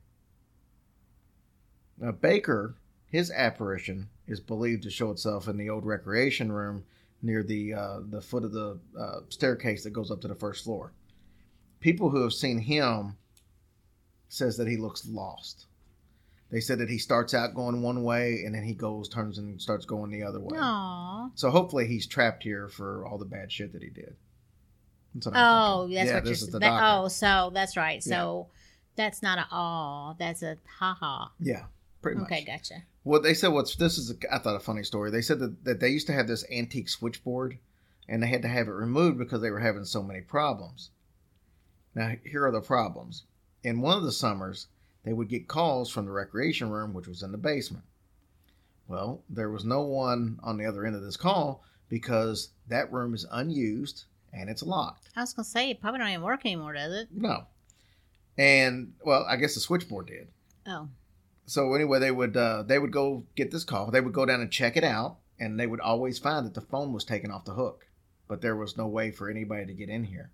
Now, Baker, his apparition is believed to show itself in the old recreation room near the foot of the staircase that goes up to the 1st floor. People who have seen him says that he looks lost. They said that he starts out going one way, and then he turns and starts going the other way. Aww. So hopefully he's trapped here for all the bad shit that he did. That's what I'm thinking. That's Yeah, what this you're is the saying. doctor. Oh, so that's right. So that's not a aw. That's a ha-ha. Yeah, pretty much. Okay, gotcha. Well, they said I thought a funny story. They said that they used to have this antique switchboard, and they had to have it removed because they were having so many problems. Now, here are the problems. In one of the summers, they would get calls from the recreation room, which was in the basement. Well, there was no one on the other end of this call because that room is unused and it's locked. I was going to say, it probably don't even work anymore, does it? No. And, well, I guess the switchboard did. Oh. So anyway, they would go get this call. They would go down and check it out, and they would always find that the phone was taken off the hook, but there was no way for anybody to get in here.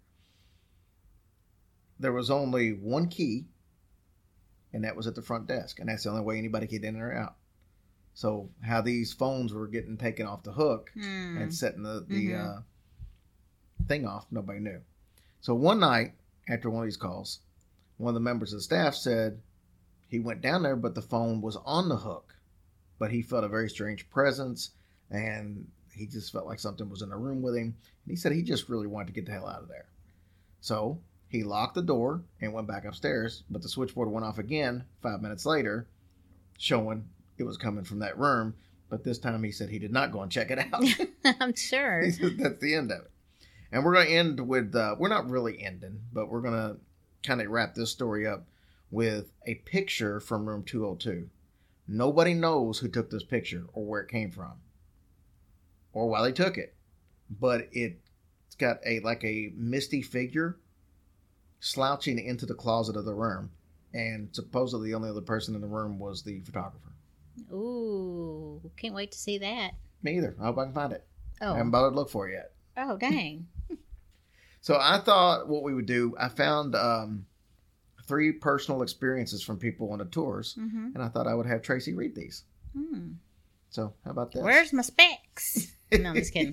There was only one key, and that was at the front desk, and that's the only way anybody could get in or out. So how these phones were getting taken off the hook and setting the thing off, nobody knew. So one night after one of these calls, one of the members of the staff said he went down there, but the phone was on the hook. But he felt a very strange presence, and he just felt like something was in the room with him. And he said he just really wanted to get the hell out of there. So he locked the door and went back upstairs, but the switchboard went off again 5 minutes later, showing it was coming from that room. But this time he said he did not go and check it out. I'm sure. He said that's the end of it. And we're going to end with, we're not really ending, but we're going to kind of wrap this story up with a picture from room 202. Nobody knows who took this picture or where it came from or why they took it, but it's got a misty figure slouching into the closet of the room, and supposedly the only other person in the room was the photographer. Ooh, can't wait to see that. Me either. I hope I can find it. Oh. I haven't bothered to look for it yet. Oh, dang. So I thought what we would do, I found 3 personal experiences from people on the tours, and I thought I would have Tracy read these. So how about that? Where's my specs? No, I'm just kidding.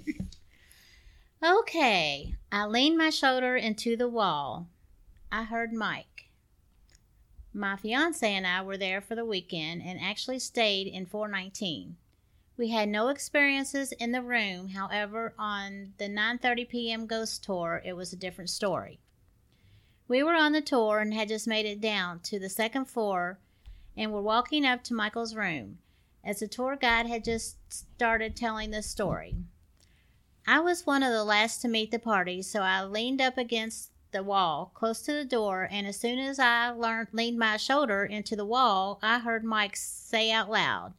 Okay. I leaned my shoulder into the wall. I heard Mike. My fiance and I were there for the weekend and actually stayed in 419. We had no experiences in the room. However, on the 9:30 p.m. ghost tour, it was a different story. We were on the tour and had just made it down to the 2nd floor and were walking up to Michael's room, as the tour guide had just started telling the story. I was one of the last to meet the party, so I leaned up against the wall, close to the door, and as soon as I leaned my shoulder into the wall, I heard Mike say out loud.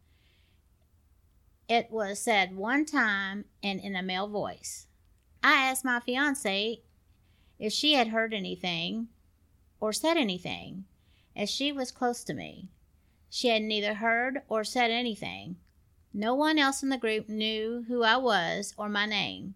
It was said one time and in a male voice. I asked my fiancée if she had heard anything or said anything, as she was close to me. She had neither heard or said anything. No one else in the group knew who I was or my name,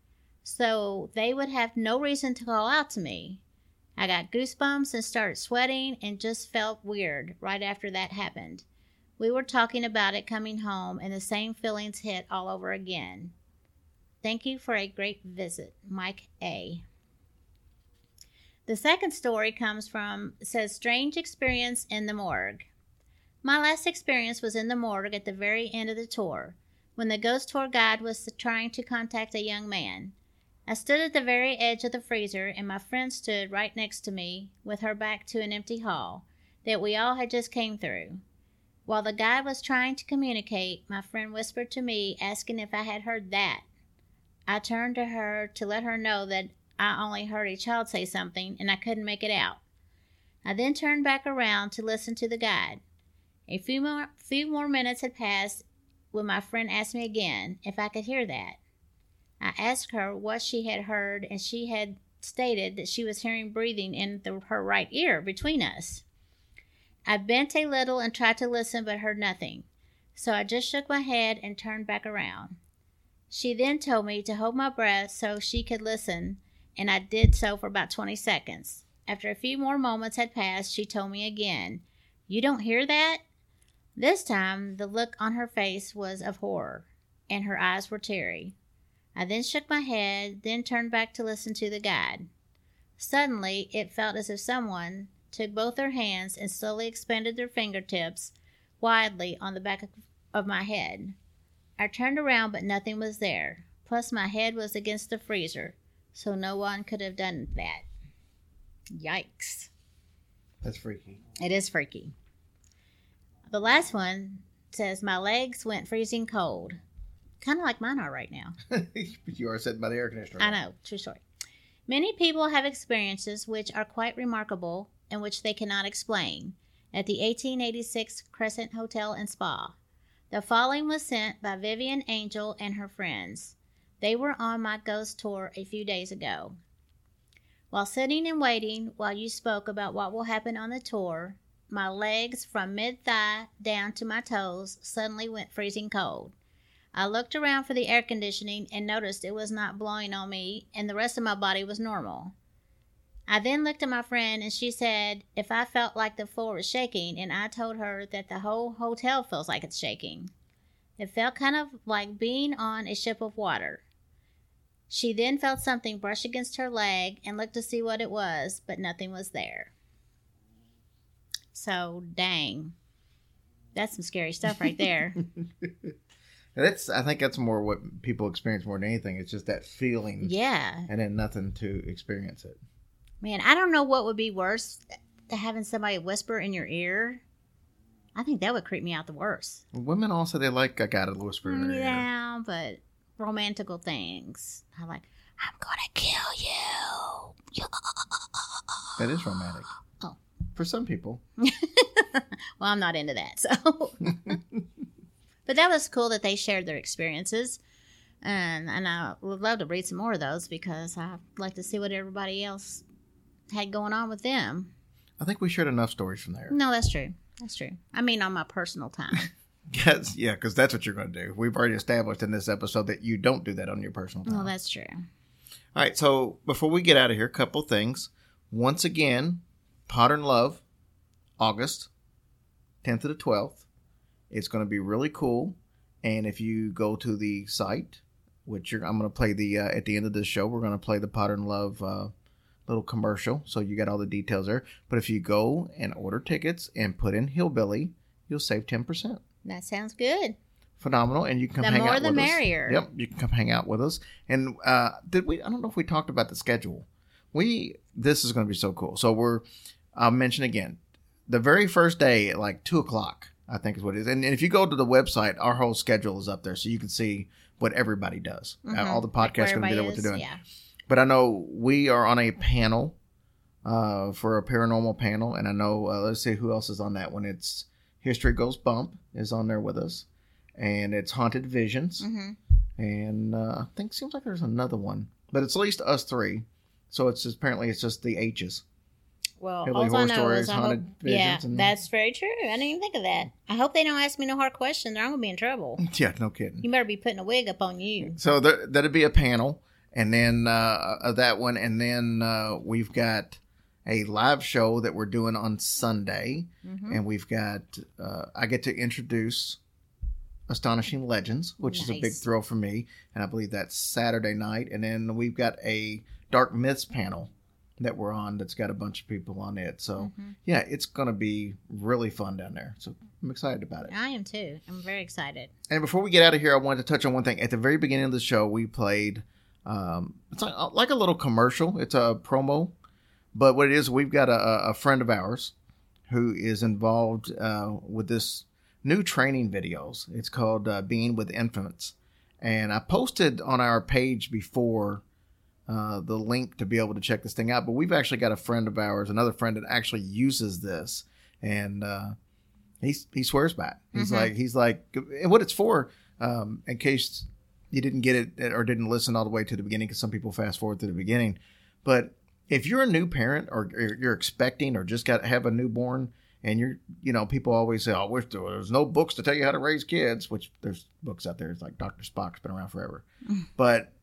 so they would have no reason to call out to me. I got goosebumps and started sweating and just felt weird right after that happened. We were talking about it coming home, and the same feelings hit all over again. Thank you for a great visit, Mike A. The second story says strange experience in the morgue. My last experience was in the morgue at the very end of the tour, when the ghost tour guide was trying to contact a young man. I stood at the very edge of the freezer, and my friend stood right next to me with her back to an empty hall that we all had just came through. While the guide was trying to communicate, my friend whispered to me, asking if I had heard that. I turned to her to let her know that I only heard a child say something, and I couldn't make it out. I then turned back around to listen to the guide. A few more minutes had passed when my friend asked me again if I could hear that. I asked her what she had heard, and she had stated that she was hearing breathing in her right ear between us. I bent a little and tried to listen, but heard nothing, so I just shook my head and turned back around. She then told me to hold my breath so she could listen, and I did so for about 20 seconds. After a few more moments had passed, she told me again, "You don't hear that?" This time, the look on her face was of horror, and her eyes were teary. I then shook my head, then turned back to listen to the guide. Suddenly, it felt as if someone took both their hands and slowly expanded their fingertips widely on the back of my head. I turned around, but nothing was there. Plus, my head was against the freezer, so no one could have done that. Yikes. That's freaky. It is freaky. The last one says, my legs went freezing cold. Kind of like mine are right now. You are sitting by the air conditioner. I know. True story. Many people have experiences which are quite remarkable and which they cannot explain. At the 1886 Crescent Hotel and Spa, the following was sent by Vivian Angel and her friends. They were on my ghost tour a few days ago. While sitting and waiting while you spoke about what will happen on the tour, my legs from mid-thigh down to my toes suddenly went freezing cold. I looked around for the air conditioning and noticed it was not blowing on me, and the rest of my body was normal. I then looked at my friend, and she said if I felt like the floor was shaking, and I told her that the whole hotel feels like it's shaking. It felt kind of like being on a ship of water. She then felt something brush against her leg and looked to see what it was, but nothing was there. So, dang. That's some scary stuff right there. I think that's more what people experience more than anything. It's just that feeling. Yeah. And then nothing to experience it. Man, I don't know what would be worse, having somebody whisper in your ear. I think that would creep me out the worst. Women also, they like a guy to whisper in their ear. Yeah, but romantical things. I'm like, I'm going to kill you. That is romantic. Oh. For some people. Well, I'm not into that, so. But that was cool that they shared their experiences. And I would love to read some more of those because I'd like to see what everybody else had going on with them. I think we shared enough stories from there. No, that's true. That's true. I mean, on my personal time. Yes, yeah, because that's what you're going to do. We've already established in this episode that you don't do that on your personal time. Well, that's true. All right, so before we get out of here, a couple things. Once again, Modern Love, August 10th to the 12th. It's going to be really cool. And if you go to the site, which I'm going to play at the end of this show, we're going to play the Potter and Love little commercial. So you got all the details there. But if you go and order tickets and put in Hillbilly, you'll save 10%. That sounds good. Phenomenal. And you can come hang out with us. The more the merrier. Yep. You can come hang out with us. And I don't know if we talked about the schedule. This is going to be so cool. So I'll mention again, the very first day at like 2:00, I think is what it is. And if you go to the website, our whole schedule is up there, so you can see what everybody does. All the podcasts are going to be there, what they're doing. Yeah. But I know we are on a panel for a paranormal panel, and I know, let's see who else is on that one. It's History Goes Bump is on there with us, and it's Haunted Visions, and I think seems like there's another one, but it's at least us three. So apparently it's just the H's. Well, Hillbilly all I Horror know Stories, is I Haunted hope, Visions, and- that's very true. I didn't even think of that. I hope they don't ask me no hard questions or I'm going to be in trouble. Yeah, no kidding. You better be putting a wig up on you. So that'd be a panel, and then that one, and then we've got a live show that we're doing on Sunday, and we've got I get to introduce Astonishing Legends, which is a big thrill for me, and I believe that's Saturday night, and then we've got a Dark Myths panel that we're on that's got a bunch of people on it. So yeah, it's going to be really fun down there. So I'm excited about it. I am too. I'm very excited. And before we get out of here, I wanted to touch on one thing. At the very beginning of the show, we played, it's like a little commercial. It's a promo. But what it is, we've got a friend of ours who is involved with this new training videos. It's called Being with Infants. And I posted on our page before the link to be able to check this thing out. But we've actually got a friend of ours, another friend that actually uses this. And he swears by it. He's like, and what it's for, in case you didn't get it or didn't listen all the way to the beginning, because some people fast forward to the beginning. But if you're a new parent or you're expecting or just have a newborn, and people always say, "Oh, there's no books to tell you how to raise kids," which there's books out there. It's like Dr. Spock's been around forever. But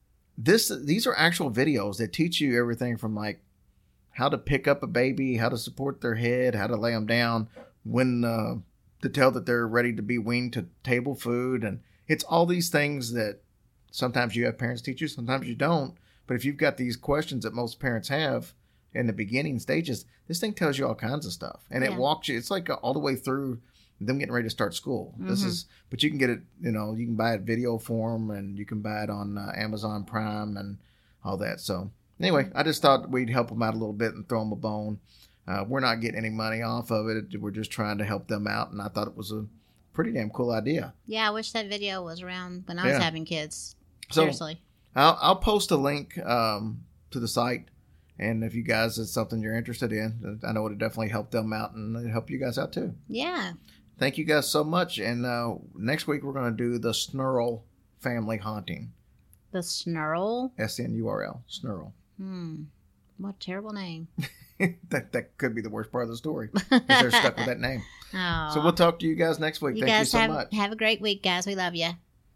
these are actual videos that teach you everything from like how to pick up a baby, how to support their head, how to lay them down, when to tell that they're ready to be weaned, to table food. And it's all these things that sometimes you have parents teach you, sometimes you don't. But if you've got these questions that most parents have in the beginning stages, this thing tells you all kinds of stuff. And it walks you, it's like all the way through them getting ready to start school. But you can get it, you can buy it video form, and you can buy it on Amazon Prime and all that. So anyway, I just thought we'd help them out a little bit and throw them a bone. We're not getting any money off of it. We're just trying to help them out. And I thought it was a pretty damn cool idea. Yeah, I wish that video was around when I was having kids. So, seriously. I'll post a link to the site, and if you guys is something you're interested in, I know it'll definitely help them out and help you guys out too. Yeah. Thank you guys so much. And next week we're going to do the Snurl family haunting. The Snurl? SNURL. Snurl. What a terrible name. that could be the worst part of the story, if they're stuck with that name. Oh. So we'll talk to you guys next week. Thank you so much. Have a great week, guys. We love you.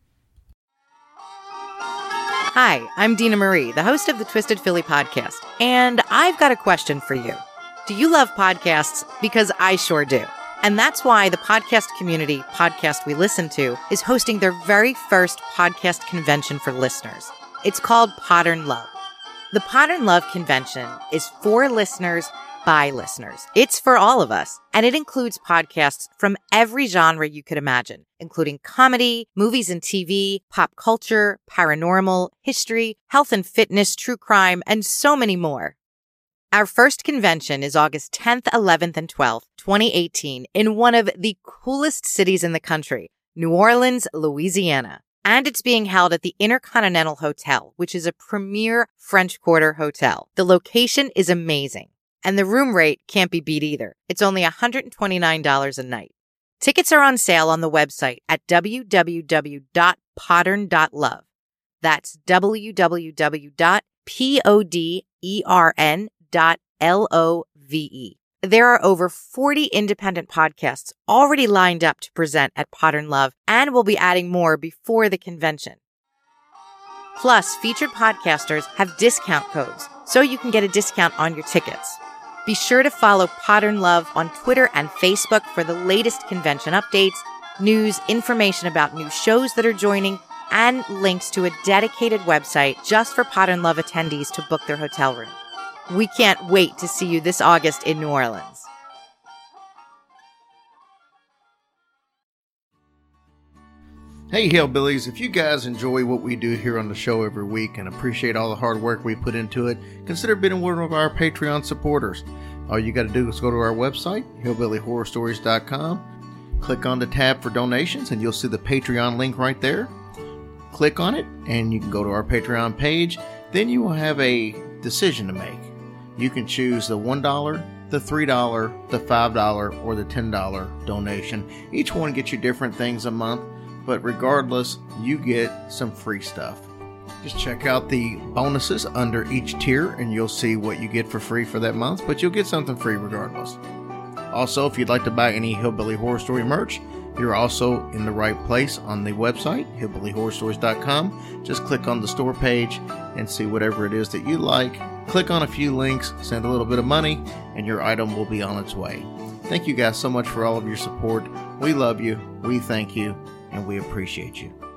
Hi, I'm Dina Marie, the host of the Twisted Philly podcast, and I've got a question for you. Do you love podcasts? Because I sure do. And that's why the podcast community, Podcast We Listen To, is hosting their very first podcast convention for listeners. It's called Podern Love. The Podern Love convention is for listeners by listeners. It's for all of us, and it includes podcasts from every genre you could imagine, including comedy, movies and TV, pop culture, paranormal, history, health and fitness, true crime, and so many more. Our first convention is August 10th, 11th, and 12th, 2018, in one of the coolest cities in the country, New Orleans, Louisiana. And it's being held at the Intercontinental Hotel, which is a premier French Quarter hotel. The location is amazing, and the room rate can't be beat either. It's only $129 a night. Tickets are on sale on the website at www.podern.love. That's www.podern.love. There are over 40 independent podcasts already lined up to present at Podern Love, and we'll be adding more before the convention. Plus, featured podcasters have discount codes, so you can get a discount on your tickets. Be sure to follow Podern Love on Twitter and Facebook for the latest convention updates, news, information about new shows that are joining, and links to a dedicated website just for Podern Love attendees to book their hotel room. We can't wait to see you this August in New Orleans. Hey, Hillbillies, if you guys enjoy what we do here on the show every week and appreciate all the hard work we put into it, consider being one of our Patreon supporters. All you got to do is go to our website, hillbillyhorrorstories.com. Click on the tab for donations, and you'll see the Patreon link right there. Click on it, and you can go to our Patreon page. Then you will have a decision to make. You can choose the $1, the $3, the $5, or the $10 donation. Each one gets you different things a month, but regardless, you get some free stuff. Just check out the bonuses under each tier, and you'll see what you get for free for that month, but you'll get something free regardless. Also, if you'd like to buy any Hillbilly Horror Story merch, you're also in the right place on the website, hillbillyhorrorstories.com. Just click on the store page and see whatever it is that you like. Click on a few links, send a little bit of money, and your item will be on its way. Thank you guys so much for all of your support. We love you, we thank you, and we appreciate you.